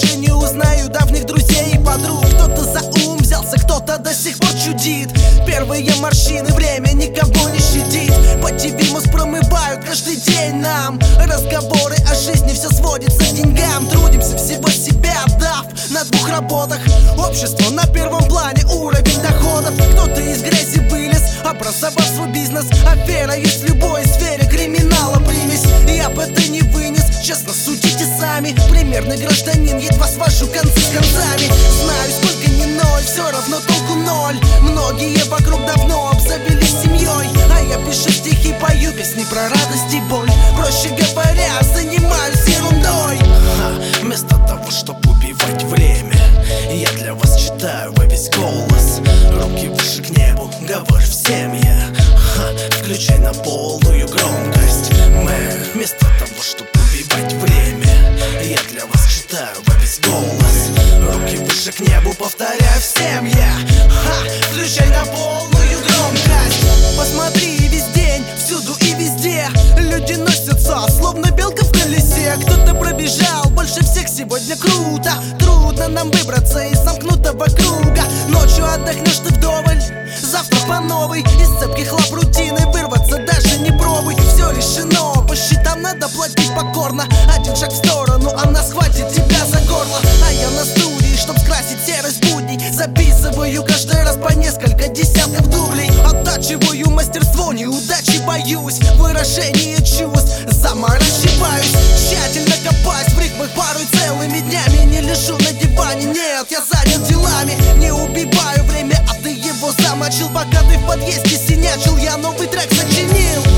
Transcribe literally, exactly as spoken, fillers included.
Даже не узнаю давних друзей и подруг. Кто-то за ум взялся, кто-то до сих пор чудит. Первые морщины, время никого не щадит. По ТВ мозг промывают каждый день нам. Разговоры о жизни, все сводится к деньгам. Трудимся всего себя отдав на двух работах. Общество на первом плане, уровень доходов. Кто-то из грязи вылез, образовав свой бизнес. Афера есть в любой сфере, криминала примесь. Я бы это не вынес, честно судите сами. Примерный гражданин, едва свожу концы с концами. Знаю, сколько не ноль, все равно толку ноль. Многие вокруг давно обзавелись семьей, а я пишу стихи, пою песни про радость и боль. Проще говоря, занимаюсь ерундой. Ха, вместо того, чтобы убивать время, я для вас читаю во весь голос. Руки выше к небу, говорю всем я. Ха, включай на полную громкость. Мы, вместо того, чтобы убивать время, я для вас читаю во весь голос. Руки выше к небу, повторяю всем я. Ха, включай на полную громкость. Посмотри весь день, всюду и везде люди носятся, словно белка в колесе. Кто-то пробежал больше всех сегодня круто. Трудно нам выбраться из замкнутого круга. Ночью отдохнешь ты вдоволь, завтра по новой. Из цепких лап рутины вырваться даже не пробуй. Все решено, по счетам надо платить покорно. Один шаг в сторону, а нас хватит тебя за горло. А я на студии, чтоб скрасить серость будней, записываю каждый раз по несколько десятков дублей. Оттачиваю мастерство, неудачи боюсь. Выражение чувств заморачиваюсь. Тщательно копаюсь в ритмах порой целыми днями. Не лежу на диване, нет, я занят делами. Не убиваю время, а ты его замочил. Пока ты в подъезде синячил, я новый трек сочинил.